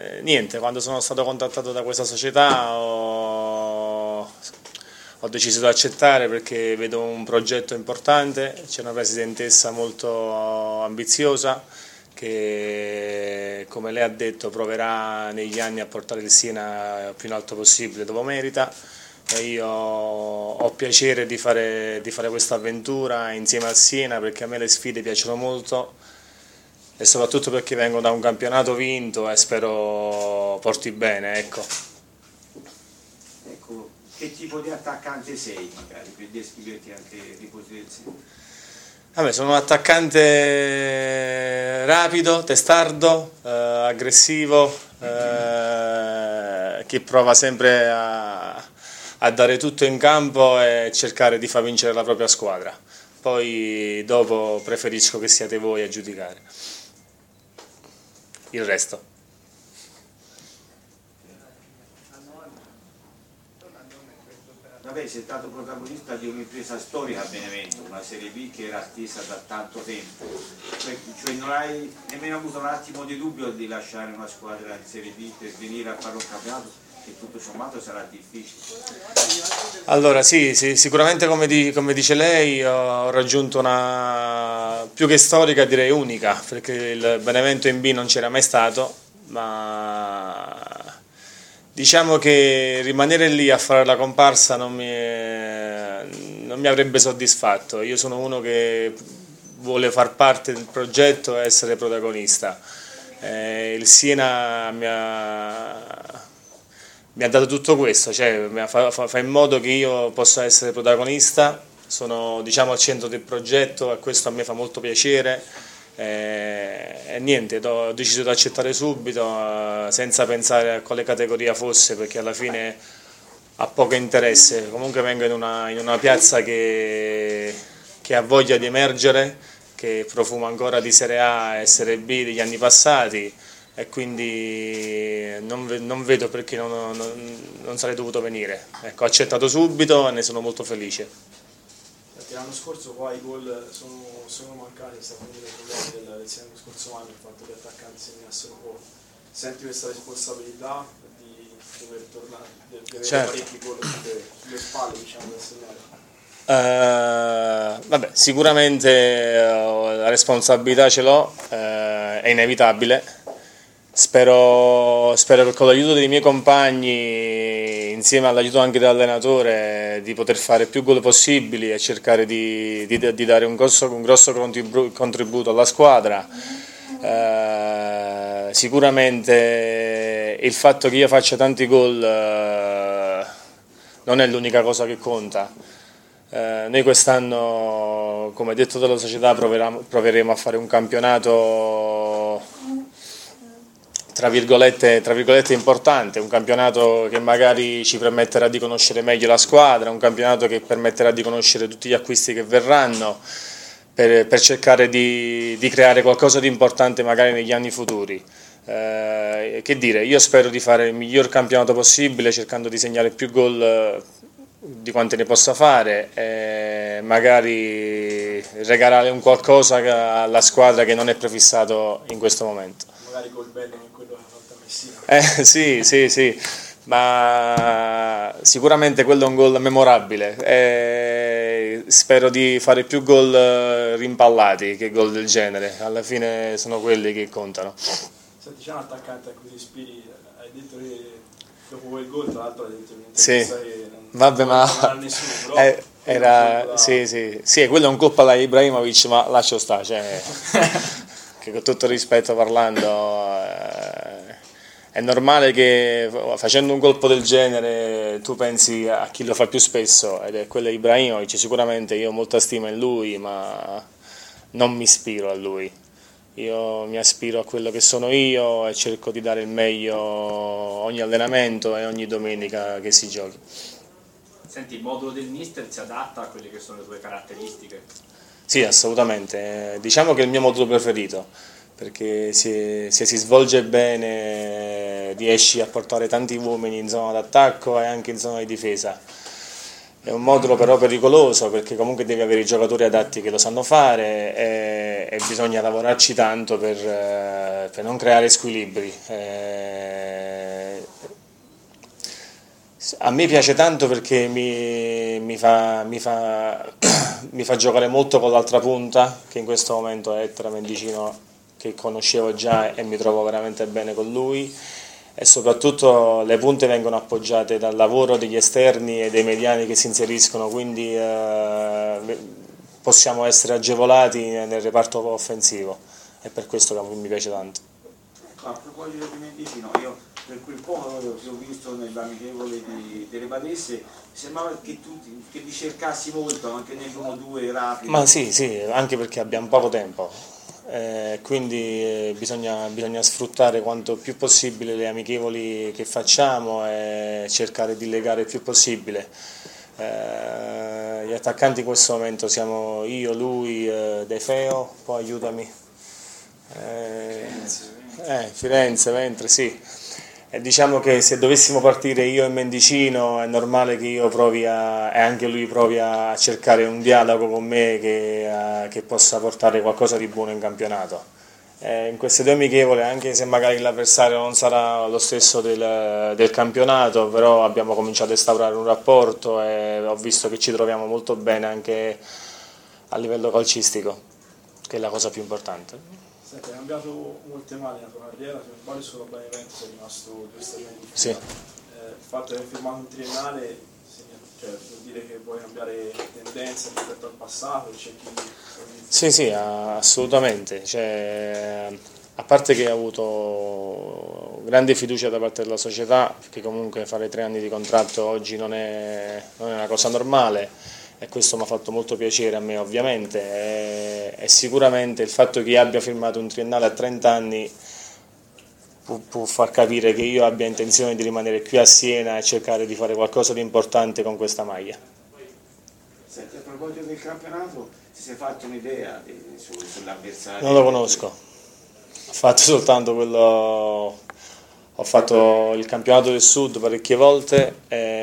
Niente, quando sono stato contattato da questa società ho deciso di accettare perché vedo un progetto importante, c'è una presidentessa molto ambiziosa che, come lei ha detto, proverà negli anni a portare il Siena più in alto possibile dove merita, e io ho piacere di fare questa avventura insieme al Siena perché a me le sfide piacciono molto e soprattutto perché vengo da un campionato vinto e spero porti bene, ecco. Ecco, che tipo di attaccante sei, magari, per descriverti anche i tifosi del Siena? Vabbè, sono un attaccante rapido, testardo, aggressivo, che prova sempre a dare tutto in campo e cercare di far vincere la propria squadra. Poi dopo preferisco che siate voi a giudicare il resto. Vabbè, sei stato protagonista di un'impresa storica a Benevento, una Serie B che era attesa da tanto tempo, cioè non hai nemmeno avuto un attimo di dubbio di lasciare una squadra in Serie B per venire a fare un campionato che tutto sommato sarà difficile. Allora sì, sicuramente come dice lei ho raggiunto una più che storica, direi unica, perché il Benevento in B non c'era mai stato, ma diciamo che rimanere lì a fare la comparsa non mi avrebbe soddisfatto. Io sono uno che vuole far parte del progetto e essere protagonista. Il Siena mi ha dato tutto questo, cioè fa in modo che io possa essere protagonista, sono, diciamo, al centro del progetto e questo a me fa molto piacere. E niente, ho deciso di accettare subito, senza pensare a quale categoria fosse, perché alla fine ha poco interesse. Comunque vengo in una piazza che ha voglia di emergere, che profuma ancora di Serie A e Serie B degli anni passati, e quindi non vedo perché non sarei dovuto venire. Ecco, ho accettato subito e ne sono molto felice. L'anno scorso poi i gol sono mancati, è stato uno dei problemi del Siena lo scorso anno, il fatto che gli attaccanti segnassero poco. Senti questa responsabilità di dover tornare, di avere parecchi gol sulle spalle, diciamo, da segnare? Vabbè, sicuramente la responsabilità ce l'ho, è inevitabile. Spero che con l'aiuto dei miei compagni, insieme all'aiuto anche dell'allenatore, di poter fare più gol possibili e cercare di dare un grosso contributo alla squadra. Sicuramente il fatto che io faccia tanti gol non è l'unica cosa che conta. Noi quest'anno, come detto dalla società, proveremo a fare un campionato tra virgolette importante, un campionato che magari ci permetterà di conoscere meglio la squadra, un campionato che permetterà di conoscere tutti gli acquisti che verranno, per cercare di creare qualcosa di importante magari negli anni futuri. Che dire, io spero di fare il miglior campionato possibile, cercando di segnare più gol di quante ne possa fare e magari regalare un qualcosa alla squadra che non è prefissato in questo momento. Magari gol bello come quello che ha fatto a Messina. Sì, ma sicuramente quello è un gol memorabile e spero di fare più gol rimpallati che gol del genere, alla fine sono quelli che contano. Senti, c'è un attaccante a cui ti ispiri, hai detto che dopo quel gol, tra l'altro hai detto sì. che Vabbè, ma nessuno, però era sì, quello è un colpo alla Ibrahimovic, ma lascio stare, cioè, che con tutto rispetto parlando è normale che facendo un colpo del genere tu pensi a chi lo fa più spesso, ed è quello di Ibrahimovic. Sicuramente io ho molta stima in lui, ma non mi ispiro a lui. Io mi aspiro a quello che sono io e cerco di dare il meglio ogni allenamento e ogni domenica che si giochi. Senti, il modulo del mister si adatta a quelle che sono le tue caratteristiche? Sì, assolutamente. Diciamo che è il mio modulo preferito, perché se si svolge bene riesci a portare tanti uomini in zona d'attacco e anche in zona di difesa. È un modulo però pericoloso, perché comunque devi avere i giocatori adatti che lo sanno fare e bisogna lavorarci tanto per non creare squilibri. A me piace tanto perché mi fa giocare molto con l'altra punta, che in questo momento è Ettore Mendicino, che conoscevo già e mi trovo veramente bene con lui, e soprattutto le punte vengono appoggiate dal lavoro degli esterni e dei mediani che si inseriscono, quindi possiamo essere agevolati nel reparto offensivo, e per questo che mi piace tanto. A proposito di Mendicino, io per quel poco che ho visto nell'amichevole delle Badesse, sembrava che vi cercassi molto anche nell'1-2 rapido. Ma sì, anche perché abbiamo poco tempo, quindi bisogna sfruttare quanto più possibile le amichevoli che facciamo e cercare di legare il più possibile. Gli attaccanti in questo momento siamo io, lui, De Feo, poi aiutami. Firenze, Ventre, sì. E diciamo che se dovessimo partire io e Mendicino è normale che io provi e anche lui provi a cercare un dialogo con me che possa portare qualcosa di buono in campionato. In queste due amichevole, anche se magari l'avversario non sarà lo stesso del campionato, però abbiamo cominciato a instaurare un rapporto e ho visto che ci troviamo molto bene anche a livello calcistico, che è la cosa più importante. Senti, hai cambiato molte mani nella tua carriera, se non sbaglio solo a Benevento sei rimasto 2 stagioni di fila. Sì. Il fatto di aver firmato un triennale vuol dire che vuoi cambiare tendenza rispetto al passato, cerchi di... Sì, assolutamente. A parte che ho avuto grande fiducia da parte della società, perché comunque fare 3 anni di contratto oggi non è una cosa normale, e questo mi ha fatto molto piacere a me ovviamente, e sicuramente il fatto che io abbia firmato un triennale a 30 anni può far capire che io abbia intenzione di rimanere qui a Siena e cercare di fare qualcosa di importante con questa maglia. Senti, a proposito del campionato, ti sei fatto un'idea sull'avversario? Non lo conosco, ho fatto soltanto quello, ho fatto il campionato del Sud parecchie volte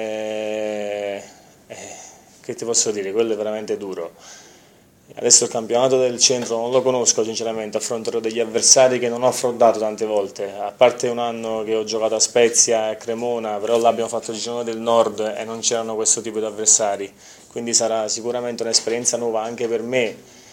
che ti posso dire, quello è veramente duro. Adesso il campionato del centro non lo conosco sinceramente, affronterò degli avversari che non ho affrontato tante volte, a parte un anno che ho giocato a Spezia e Cremona, però là abbiamo fatto il girone del nord e non c'erano questo tipo di avversari, quindi sarà sicuramente un'esperienza nuova anche per me,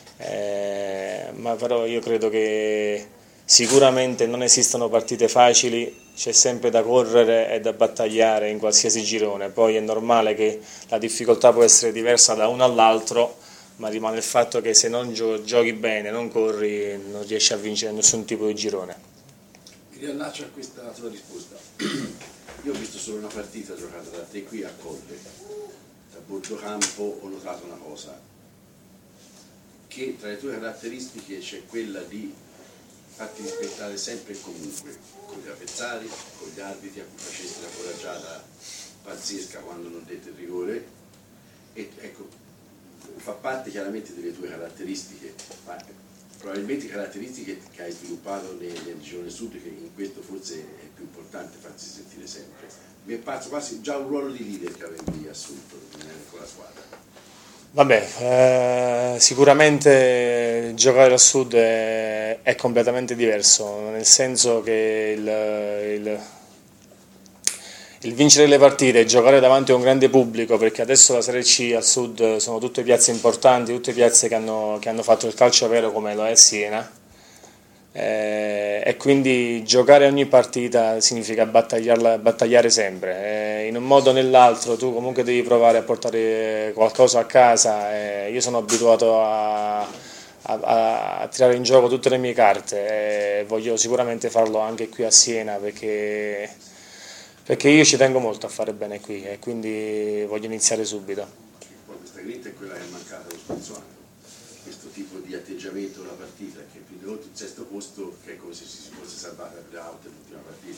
ma però io credo che sicuramente non esistono partite facili, c'è sempre da correre e da battagliare in qualsiasi girone, poi è normale che la difficoltà può essere diversa da uno all'altro, ma rimane il fatto che se non giochi bene, non corri, non riesci a vincere nessun tipo di girone. Mi riallaccio a questa tua risposta. Io ho visto solo una partita giocata da te qui a Colle, da Borgocampo ho notato una cosa, che tra le tue caratteristiche c'è quella di farti rispettare sempre e comunque, con gli avversari, con gli arbitri, a cui facesti una coraggiata pazzesca quando non dette il rigore, e ecco, fa parte chiaramente delle tue caratteristiche, ma probabilmente caratteristiche che hai sviluppato nel girone sud, che in questo forse è più importante farsi sentire sempre. Mi è parso quasi già un ruolo di leader che avevi assunto con la squadra. Vabbè, sicuramente giocare al Sud è completamente diverso, nel senso che il vincere le partite e giocare davanti a un grande pubblico, perché adesso la Serie C al Sud sono tutte piazze importanti, tutte piazze che hanno fatto il calcio vero come lo è Siena, e quindi giocare ogni partita significa battagliare sempre, in un modo o nell'altro tu comunque devi provare a portare qualcosa a casa, io sono abituato a tirare in gioco tutte le mie carte e voglio sicuramente farlo anche qui a Siena, perché io ci tengo molto a fare bene qui e quindi voglio iniziare subito. Poi questa grinta è quella che è mancata lo scorso anno, questo tipo di atteggiamento della partita, che più di volta il sesto posto, che è come se si fosse salvata la playout l'ultima partita,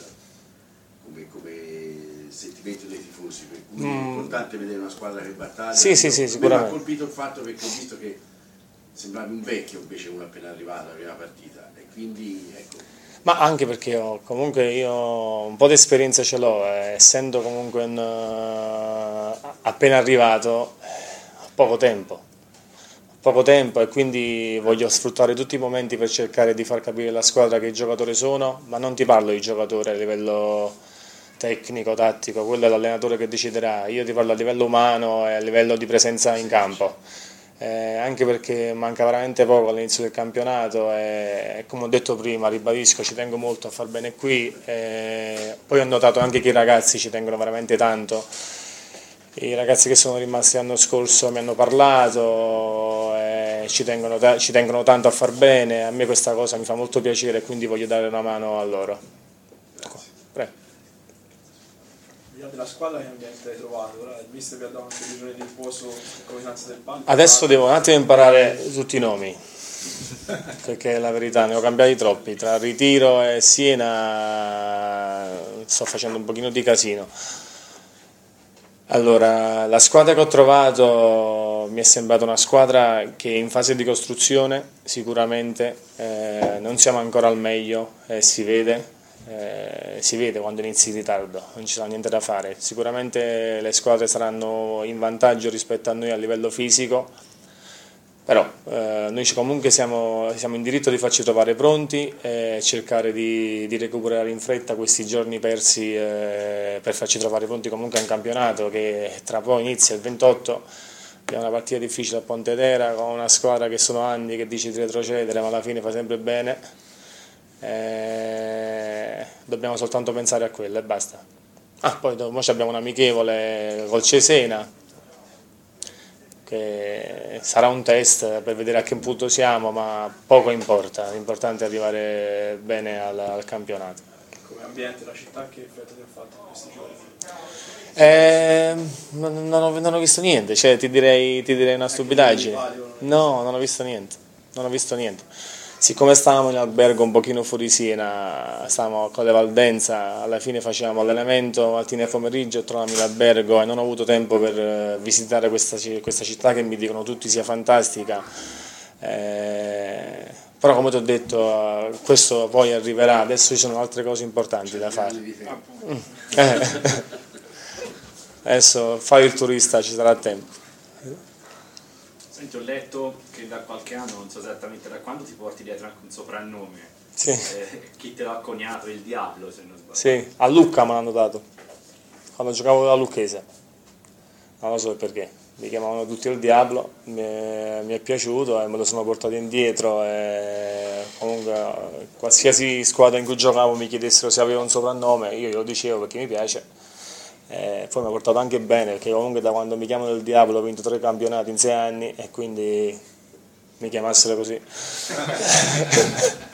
come sentimento dei tifosi, per cui è importante vedere una squadra che battaglia. Sì, sicuramente. Mi ha colpito il fatto perché ho visto che sembravi un vecchio invece uno appena arrivato alla prima partita, e quindi ecco. Ma anche perché comunque io un po' di esperienza ce l'ho, essendo comunque appena arrivato, ho poco tempo e quindi voglio sfruttare tutti i momenti per cercare di far capire alla squadra che giocatore sono, ma non ti parlo di giocatore a livello tecnico, tattico, quello è l'allenatore che deciderà. Io ti parlo a livello umano e a livello di presenza in campo, anche perché manca veramente poco all'inizio del campionato e come ho detto prima, ribadisco, ci tengo molto a far bene qui, poi ho notato anche che i ragazzi ci tengono veramente tanto. I ragazzi che sono rimasti l'anno scorso mi hanno parlato, ci tengono tanto a far bene, a me questa cosa mi fa molto piacere e quindi voglio dare una mano a loro. Prego. Della squadra, che ambiente hai trovato? Ora il mister vi ha dato anche 2 giorni di riposo come Comitanza del Palco. Adesso devo un attimo imparare tutti i nomi, perché la verità ne ho cambiati troppi, tra Ritiro e Siena sto facendo un pochino di casino. Allora, la squadra che ho trovato mi è sembrata una squadra che è in fase di costruzione, sicuramente, non siamo ancora al meglio, si vede quando inizi in ritardo, non ci sarà niente da fare. Sicuramente le squadre saranno in vantaggio rispetto a noi a livello fisico, però noi comunque siamo in diritto di farci trovare pronti e cercare di recuperare in fretta questi giorni persi per farci trovare pronti comunque a un campionato che tra poco inizia il 28. Abbiamo una partita difficile a Pontedera con una squadra che sono anni che dice di retrocedere ma alla fine fa sempre bene. Dobbiamo soltanto pensare a quello e basta. Poi dopo abbiamo un amichevole col Cesena che sarà un test per vedere a che punto siamo, ma poco importa, l'importante è arrivare bene al campionato. Come ambiente, la città, che effetto ti ha fatto in questi giorni? Non ho visto niente, cioè ti direi una stupidaggine. No, non ho visto niente. Siccome stavamo in albergo un pochino fuori Siena, stavamo con le Valdenza, alla fine facevamo allenamento mattina e pomeriggio, trovavamo in albergo e non ho avuto tempo per visitare questa città che mi dicono tutti sia fantastica. Però come ti ho detto, questo poi arriverà, adesso ci sono altre cose importanti da fare. Adesso fai il turista, ci sarà tempo. Senti, ho letto che da qualche anno, non so esattamente da quando, ti porti dietro anche un soprannome. Sì. Chi te l'ha coniato? Il Diablo, se non sbaglio. Sì, a Lucca me l'hanno dato, quando giocavo da Lucchese. Non lo so perché, mi chiamavano tutti il Diablo, mi è piaciuto e me lo sono portato indietro e comunque qualsiasi squadra in cui giocavo mi chiedessero se avevo un soprannome, io glielo dicevo perché mi piace. Poi mi ha portato anche bene perché comunque da quando mi chiamano il Diavolo ho vinto 3 campionati in 6 anni e quindi mi chiamassero così.